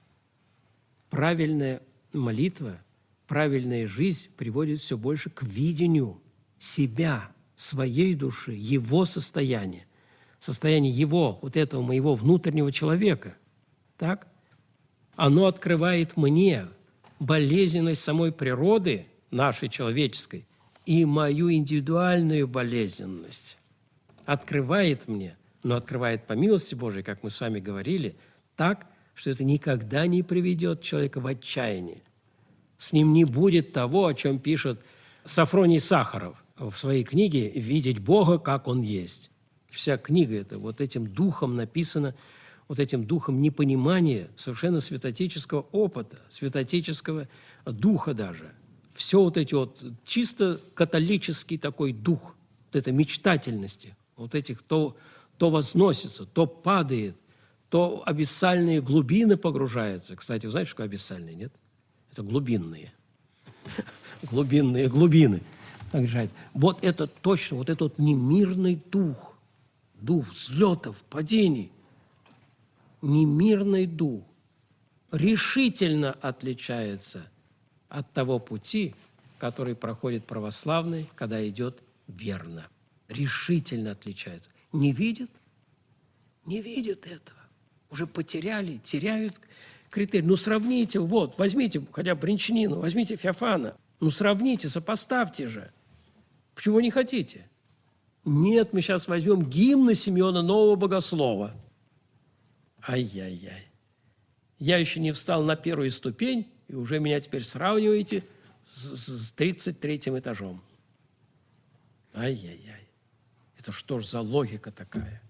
[SPEAKER 1] Правильная молитва, правильная жизнь приводит все больше к видению себя, своей души, его состояния, состояние его, вот этого моего внутреннего человека. Так? Оно открывает мне болезненность самой природы, нашей человеческой, и мою индивидуальную болезненность. Открывает мне, но открывает по милости Божией, как мы с вами говорили, так, что это никогда не приведет человека в отчаяние. С ним не будет того, о чем пишет Сафроний Сахаров в своей книге «Видеть Бога, как Он есть». Вся книга эта вот этим духом написана, вот этим духом непонимания совершенно святотеческого опыта, святотеческого духа даже. Все вот эти вот чисто католический такой дух, вот этой мечтательности, вот этих то возносится, то падает, то абиссальные глубины погружаются. Кстати, вы знаете, что такое абиссальные, нет? Это глубинные. Глубинные глубины. Вот это точно, вот этот немирный дух, дух взлетов, падений, немирный дух решительно отличается от того пути, который проходит православный, когда идет верно. Решительно отличается. Не видят? Не видят этого. Уже потеряли, теряют критерий. Ну, сравните, вот, возьмите хотя бы Бринчанина, возьмите Феофана. Ну, сравните, сопоставьте же. Почему вы не хотите? Нет, мы сейчас возьмем гимны Симеона Нового Богослова. Ай-яй-яй. Я еще не встал на первую ступень, и уже меня теперь сравниваете с 33-м этажом. Ай-яй-яй. Это что ж за логика такая?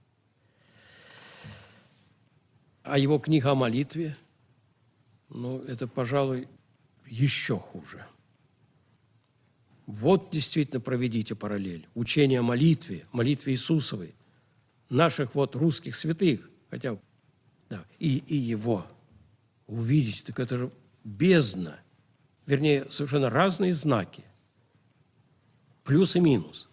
[SPEAKER 1] А его книга о молитве, ну, это, пожалуй, еще хуже. Вот действительно проведите параллель. Учение о молитве, молитве Иисусовой, наших вот русских святых, хотя да, и его. Увидите, так это же бездна, вернее, совершенно разные знаки, плюс и минус.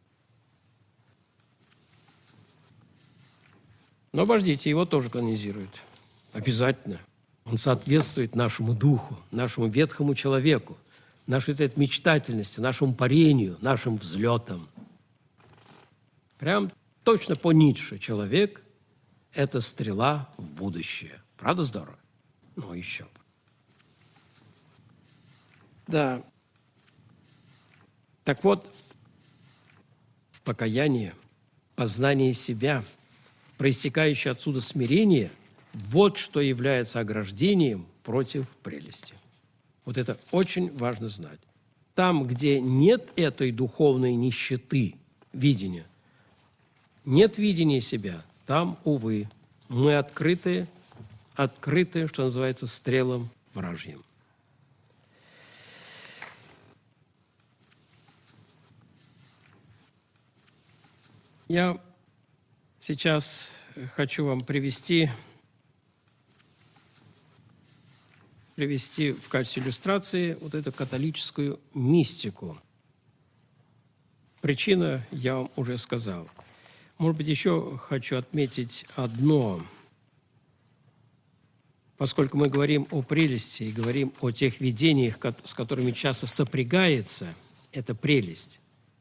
[SPEAKER 1] Но обождите, его тоже канонизируют. Обязательно. Он соответствует нашему духу, нашему ветхому человеку, нашей этой мечтательности, нашему парению, нашим взлетам. Прям точно по Ницше человек – это стрела в будущее. Правда здорово? Ну, еще бы. Да. Так вот, покаяние, познание себя, проистекающее отсюда смирение – вот что является ограждением против прелести. Вот это очень важно знать. Там, где нет этой духовной нищеты, видения, нет видения себя, там, увы, мы открыты, что называется, стрелам вражьим. Я сейчас хочу вам привести в качестве иллюстрации вот эту католическую мистику. Причина я вам уже сказал. Может быть, еще хочу отметить одно. Поскольку мы говорим о прелести и говорим о тех видениях, с которыми часто сопрягается эта прелесть,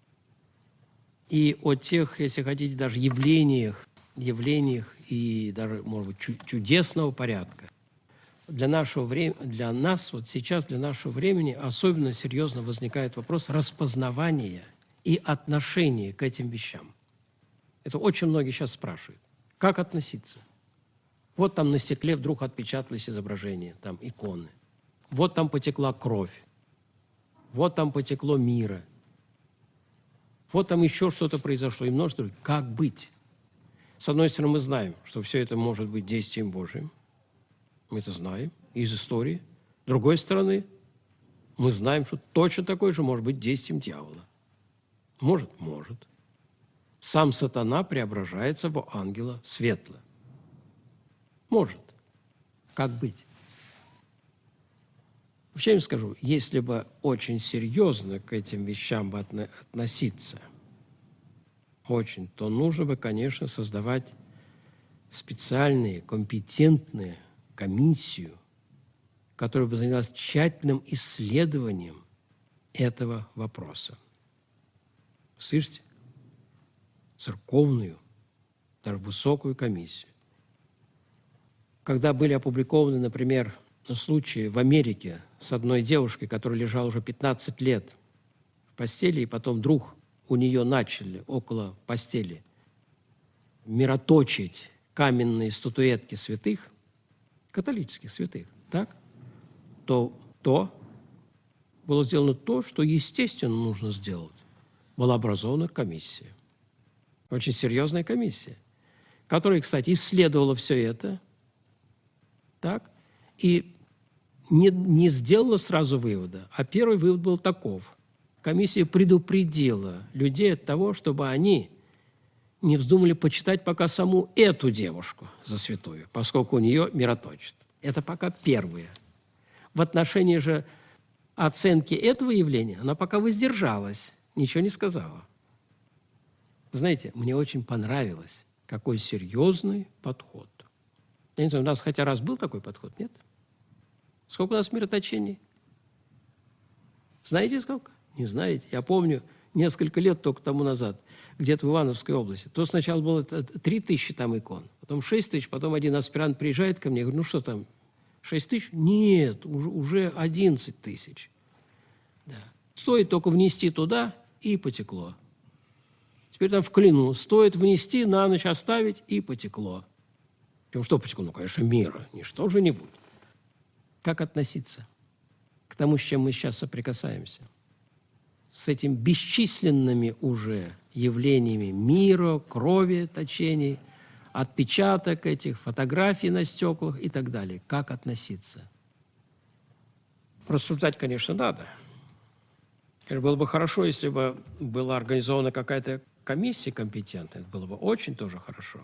[SPEAKER 1] и о тех, если хотите, даже явлениях и даже, может быть, чудесного порядка, для нашего времени, для нас, вот сейчас, для нашего времени особенно серьезно возникает вопрос распознавания и отношения к этим вещам. Это очень многие сейчас спрашивают. Как относиться? Вот там на стекле вдруг отпечатались изображения, там иконы. Вот там потекла кровь. Вот там потекло мира. Вот там еще что-то произошло. И множество. Как быть? С одной стороны, мы знаем, что все это может быть действием Божиим. Мы это знаем из истории. С другой стороны, мы знаем, что точно такое же может быть действием дьявола. Может. Сам сатана преображается в ангела светла. Может. Как быть? Вообще я вам скажу, если бы очень серьезно к этим вещам бы относиться, то нужно бы, конечно, создавать специальные, компетентные комиссию которая бы занялась тщательным исследованием этого вопроса. Слышите? Церковную, даже высокую комиссию. Когда были опубликованы, например, случаи в Америке с одной девушкой, которая лежала уже 15 лет в постели, и потом вдруг у нее начали около постели мироточить каменные статуэтки святых, католических святых, так? То было сделано то, что, естественно, нужно сделать. Была образована комиссия. Очень серьезная комиссия, которая, кстати, исследовала все это, так, и не сделала сразу вывода. А первый вывод был таков. Комиссия предупредила людей от того, чтобы они не вздумали почитать пока саму эту девушку за святую, поскольку у нее мироточит. Это пока первое. В отношении же оценки этого явления она пока воздержалась, ничего не сказала. Знаете, мне очень понравилось, какой серьезный подход. Я не знаю, у нас хотя раз был такой подход, нет? Сколько у нас мироточений? Знаете, сколько? Не знаете. Я помню, несколько лет только тому назад, где-то в Ивановской области, то сначала было 3000 там икон, потом 6000, потом один аспирант приезжает ко мне, я говорю, ну что там, 6000? Нет, уже 11 тысяч. Да. Стоит только внести туда, и потекло. Теперь там вкляну, стоит внести, на ночь оставить, и потекло. Ну что потекло? Ну, конечно, мира, ничто же не будет. Как относиться к тому, с чем мы сейчас соприкасаемся? С этим бесчисленными уже явлениями мира, крови, точений, отпечаток этих, фотографий на стеклах и так далее. Как относиться? Рассуждать, конечно, надо. Было бы хорошо, если бы была организована какая-то комиссия компетентная. Это было бы очень тоже хорошо.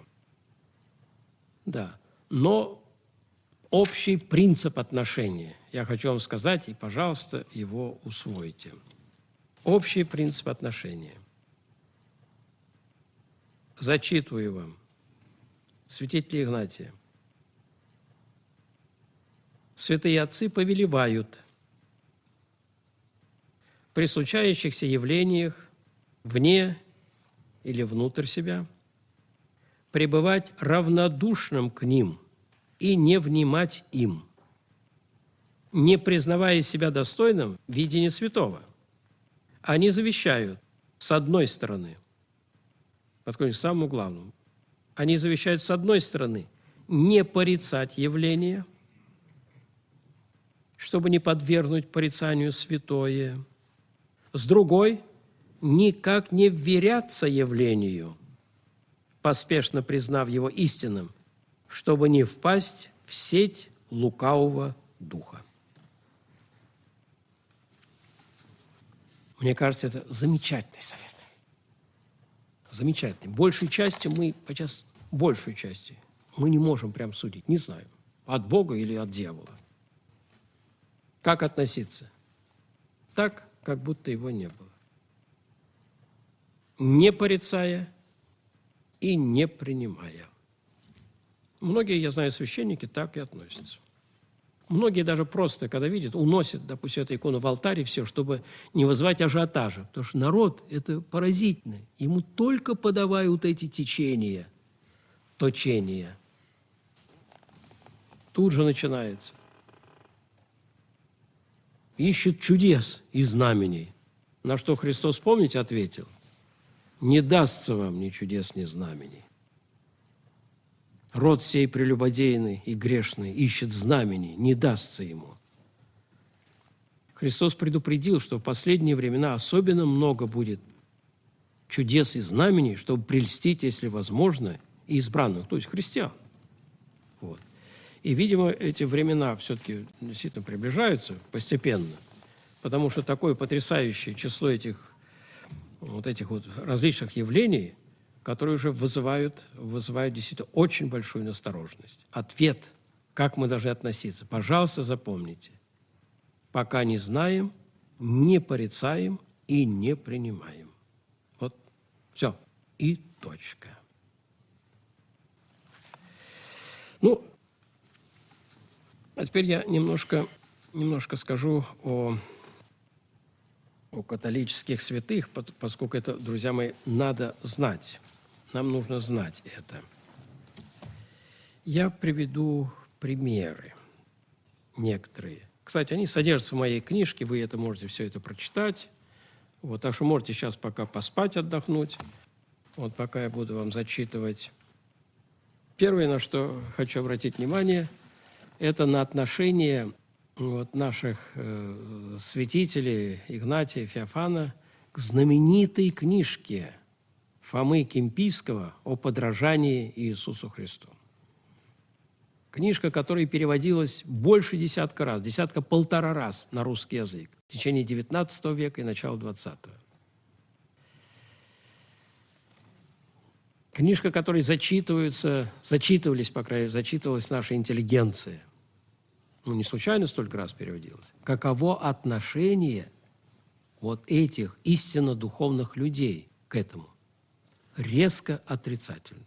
[SPEAKER 1] Да. Но общий принцип отношения, я хочу вам сказать, и, пожалуйста, его усвойте. Общий принцип отношения. Зачитываю вам. Святитель Игнатия. Святые отцы повелевают при случающихся явлениях вне или внутрь себя пребывать равнодушным к ним и не внимать им, не признавая себя достойным видения святого. Они завещают, с одной стороны, подходим к самому главному, они завещают, с одной стороны, не порицать явление, чтобы не подвергнуть порицанию святое, с другой – никак не вверяться явлению, поспешно признав его истинным, чтобы не впасть в сеть лукавого духа. Мне кажется, это замечательный совет. Замечательный. Большей частью мы, сейчас большей частью, мы не можем прям судить, не знаю, от Бога или от дьявола. Как относиться? Так, как будто его не было. Не порицая и не принимая. Многие, я знаю, священники так и относятся. Многие даже просто, когда видят, уносят, допустим, эту икону в алтарь и все, чтобы не вызывать ажиотажа. Потому что народ – это поразительно. Ему только подавают эти течения, точения. Тут же начинается. Ищет чудес и знамений. На что Христос, помните, ответил? Не дастся вам ни чудес, ни знамений. Род сей прелюбодейный и грешный ищет знамений, не дастся ему. Христос предупредил, что в последние времена особенно много будет чудес и знамений, чтобы прельстить, если возможно, и избранных, то есть христиан. Вот. И, видимо, эти времена все-таки действительно приближаются постепенно, потому что такое потрясающее число этих различных явлений, которые уже вызывают действительно очень большую настороженность. Ответ, как мы должны относиться. Пожалуйста, запомните. Пока не знаем, не порицаем и не принимаем. Вот, все. И точка. Ну, а теперь я немножко Немножко скажу о католических святых, поскольку это, друзья мои, надо знать. Нам нужно знать это. Я приведу примеры некоторые. Кстати, они содержатся в моей книжке, вы это можете все это прочитать. Вот, так что можете сейчас пока поспать, отдохнуть. Вот пока я буду вам зачитывать. Первое, на что хочу обратить внимание, это на отношение наших святителей Игнатия, Феофана к знаменитой книжке Фомы Кимпийского о подражании Иисусу Христу. Книжка, которая переводилась больше десятка раз, полтора раз на русский язык в течение XIX века и начала XX. Книжка, которой зачитывалась наша интеллигенция. Не случайно столько раз переводилась. Каково отношение вот этих истинно духовных людей к этому? Резко отрицательное.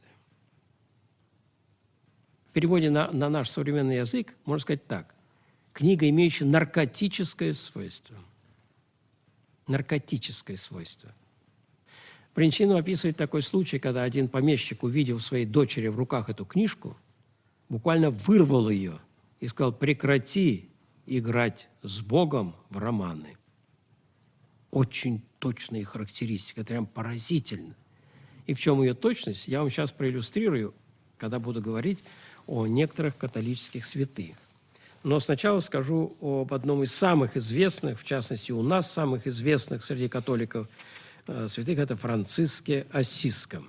[SPEAKER 1] В переводе на наш современный язык можно сказать так. Книга, имеющая наркотическое свойство. Наркотическое свойство. Бринчинов описывает такой случай, когда один помещик, увидев своей дочери в руках эту книжку, буквально вырвал ее и сказал: прекрати играть с Богом в романы. Очень точные характеристики, это прям поразительно. И в чем ее точность, я вам сейчас проиллюстрирую, когда буду говорить о некоторых католических святых. Но сначала скажу об одном из самых известных, в частности, у нас самых известных среди католиков святых, это Франциске Ассизском.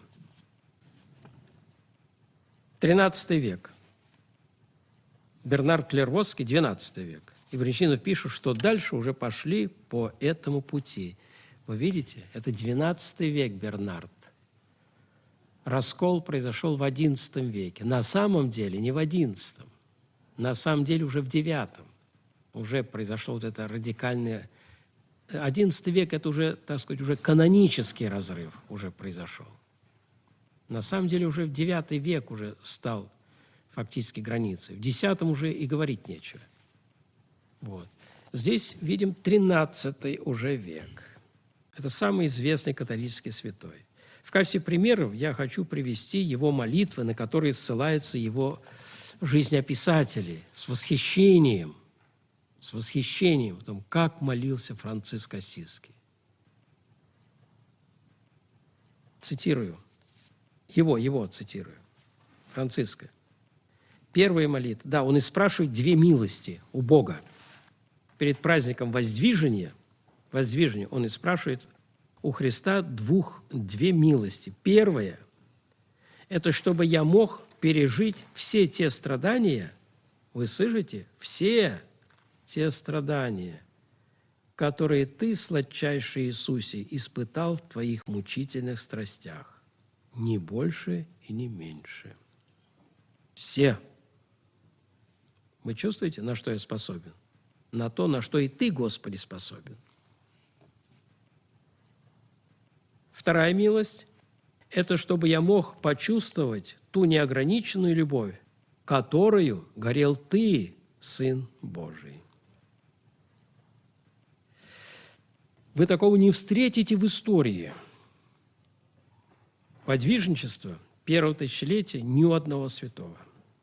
[SPEAKER 1] 13 век. Бернард Клервосский, 12 век. И Бринчинов пишет, что дальше уже пошли по этому пути. Вы видите, это 12 век Бернард. Раскол произошел в XI веке. На самом деле не в XI. На самом деле уже в IX. Уже произошел вот это радикальное... XI век – это уже, так сказать, уже канонический разрыв уже произошел. На самом деле уже в IX век уже стал фактически границей. В X уже и говорить нечего. Вот. Здесь видим 13 уже век. Это самый известный католический святой. В качестве примеров я хочу привести его молитвы, на которые ссылаются его жизнеописатели с восхищением о том, как молился Франциск Ассизский. Цитирую. Его цитирую. Франциска. Первая молитва. Да, он и спрашивает две милости у Бога. Перед праздником воздвижения он и спрашивает у Христа две милости. Первая – это чтобы я мог пережить все те страдания, вы слышите, все те страдания, которые ты, сладчайший Иисусе, испытал в твоих мучительных страстях, ни больше и ни меньше. Все. Вы чувствуете, на что я способен? На то, на что и ты, Господи, способен. Вторая милость – это чтобы я мог почувствовать ту неограниченную любовь, которую горел ты, Сын Божий. Вы такого не встретите в истории. Подвижничество первого тысячелетия ни у одного святого.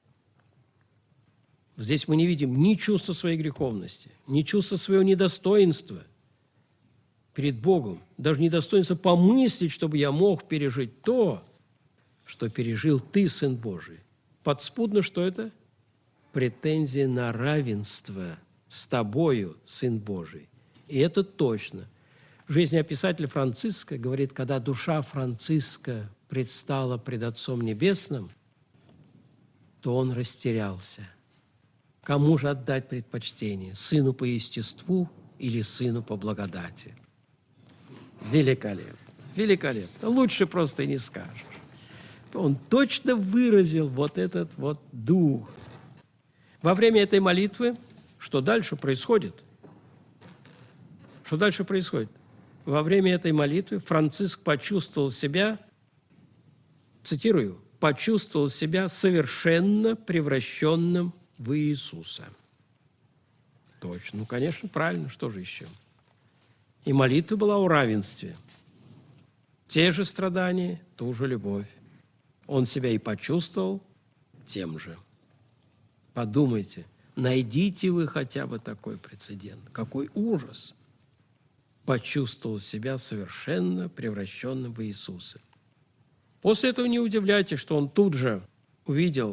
[SPEAKER 1] Здесь мы не видим ни чувства своей греховности, ни чувства своего недостоинства перед Богом, даже недостоинства помыслить, чтобы я мог пережить то, что пережил ты, Сын Божий. Подспудно что это? Претензия на равенство с тобою, Сын Божий. И это точно. Жизнеописатель Франциска говорит, когда душа Франциска предстала пред Отцом Небесным, то он растерялся. Кому же отдать предпочтение? Сыну по естеству или сыну по благодати? Великолепно. Великолепно. Лучше просто и не скажешь. Он точно выразил вот этот вот дух. Во время этой молитвы что дальше происходит? Что дальше происходит? Во время этой молитвы Франциск почувствовал себя, цитирую, почувствовал себя совершенно превращенным в Иисуса. Точно. Ну, конечно, правильно. Что же еще? И молитва была о равенстве. Те же страдания, ту же любовь. Он себя и почувствовал тем же. Подумайте, найдите вы хотя бы такой прецедент. Какой ужас! Почувствовал себя совершенно превращенным в Иисуса. После этого не удивляйтесь, что он тут же увидел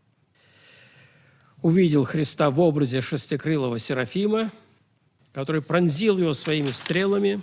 [SPEAKER 1] Христа в образе шестикрылого Серафима, который пронзил его своими стрелами.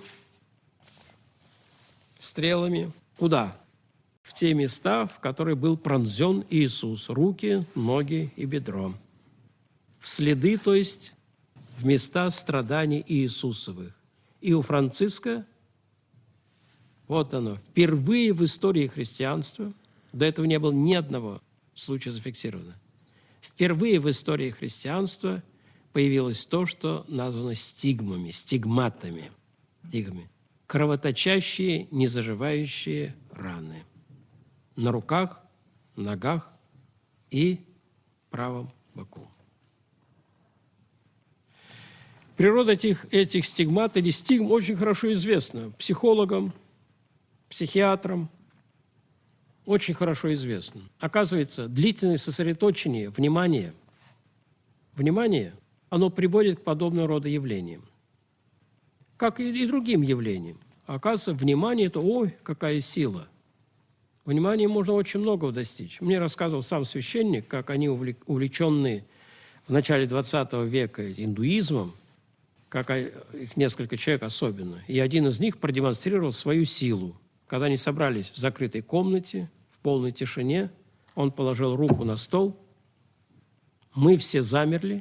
[SPEAKER 1] Стрелами куда? В те места, в которые был пронзен Иисус. Руки, ноги и бедро. В следы, то есть в места страданий Иисусовых. И у Франциска, вот оно, впервые в истории христианства, до этого не было ни одного случая зафиксировано, впервые в истории христианства появилось то, что названо стигмами, стигматами, кровоточащие, незаживающие раны на руках, ногах и правом боку. Природа этих стигмат или стигм очень хорошо известна психологам, психиатрам, очень хорошо известна. Оказывается, длительное сосредоточение внимания, оно приводит к подобного рода явлениям, как и другим явлениям. Оказывается, внимание – это, ой, какая сила. Вниманием можно очень многого достичь. Мне рассказывал сам священник, как они увлеченные в начале XX века индуизмом, как их несколько человек особенно. И один из них продемонстрировал свою силу. Когда они собрались в закрытой комнате, в полной тишине, он положил руку на стол, мы все замерли,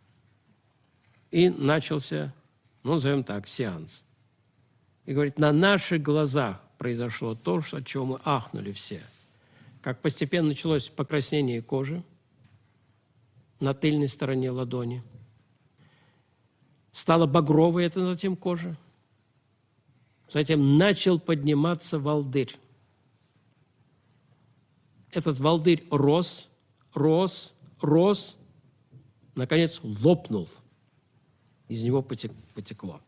[SPEAKER 1] и начался, назовем так, сеанс. И говорит, на наших глазах произошло то, от чего мы ахнули все. Как постепенно началось покраснение кожи на тыльной стороне ладони. Стала багровой это затем кожа. Затем начал подниматься волдырь. Этот волдырь рос, наконец лопнул. Из него потекло.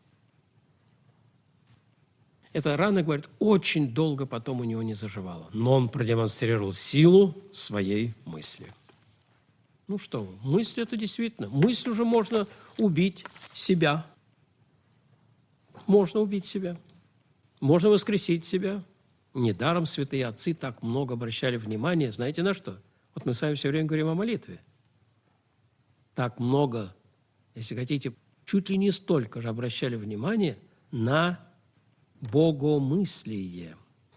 [SPEAKER 1] Эта рана, говорит, очень долго потом у него не заживала. Но он продемонстрировал силу своей мысли. Ну что вы, мысль это действительно. Мысль уже можно убить себя. Можно убить себя. Можно воскресить себя. Недаром святые отцы так много обращали внимание. Знаете на что? Вот мы с вами все время говорим о молитве. Так много, если хотите, чуть ли не столько же обращали внимание на богомыслие.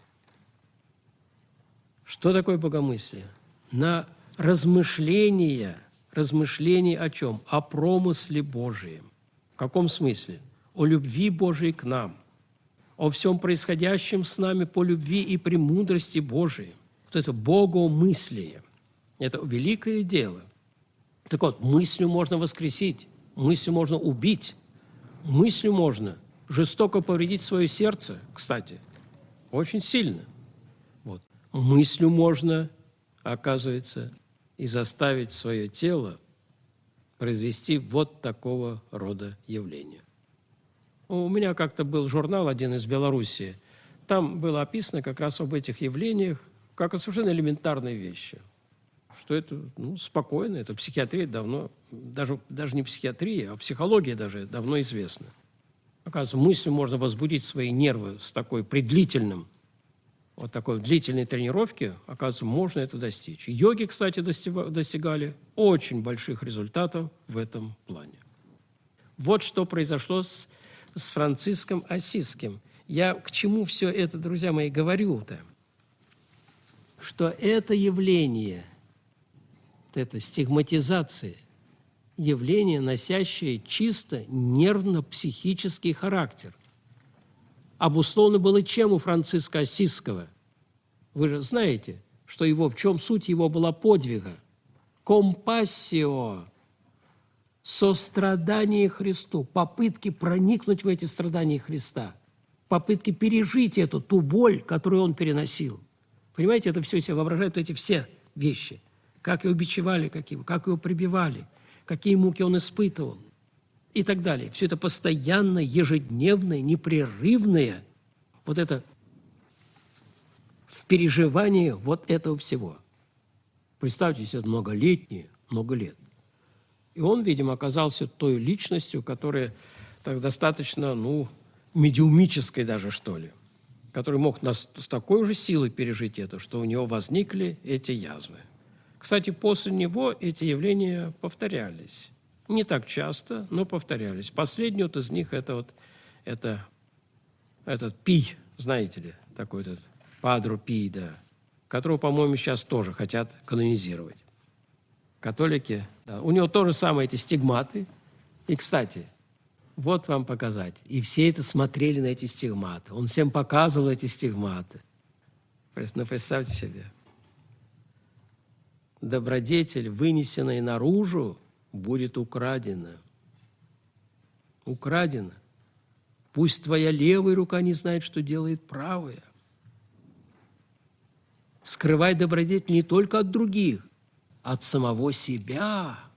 [SPEAKER 1] Что такое богомыслие? На размышление о чем? О промысле Божием. В каком смысле? О любви Божией к нам, о всем происходящем с нами по любви и премудрости Божией. Вот это богомыслие. Это великое дело. Так вот, мыслью можно воскресить, мыслью можно убить, мыслью можно жестоко повредить свое сердце, кстати, очень сильно. Вот. Мыслью можно, оказывается, и заставить свое тело произвести вот такого рода явления. У меня как-то был журнал один из Белоруссии. Там было описано как раз об этих явлениях, как о совершенно элементарной вещи. Что это спокойно, это психиатрия давно, даже не психиатрия, а психология даже давно известна. Оказывается, мыслью можно возбудить свои нервы с такой такой длительной тренировки, оказывается, можно это достичь. Йоги, кстати, достигали очень больших результатов в этом плане. Вот что произошло с Франциском Ассизским. Я к чему все это, друзья мои, говорю-то? Что это явление, это стигматизация, явление, носящее чисто нервно-психический характер. Обусловлено было чем у Франциска Ассизского? Вы же знаете, что в чем суть его была подвига? Компассио, сострадание Христу, попытки проникнуть в эти страдания Христа, попытки пережить ту боль, которую он переносил. Понимаете, это все себе воображают эти все вещи. Как его бичевали, как его прибивали, какие муки он испытывал. и так далее. Все это постоянное, ежедневное, непрерывное, вот это в переживании вот этого всего. Представьте себе, многолетние, много лет. И он, видимо, оказался той личностью, которая так достаточно, медиумической даже, что ли, который мог с такой же силой пережить это, что у него возникли эти язвы. Кстати, после него эти явления повторялись. Не так часто, но повторялись. Последний вот из них это этот Пий, знаете ли, такой-то Падре Пий, да, которого, по-моему, сейчас тоже хотят канонизировать. Католики, да, у него тоже самые эти стигматы. И, кстати, вот вам показать. И все это смотрели на эти стигматы. Он всем показывал эти стигматы. Ну, представьте себе. Добродетель, вынесенная наружу, будет украдена. Украдена. Пусть твоя левая рука не знает, что делает правая. Скрывай добродетель не только от других, от самого себя.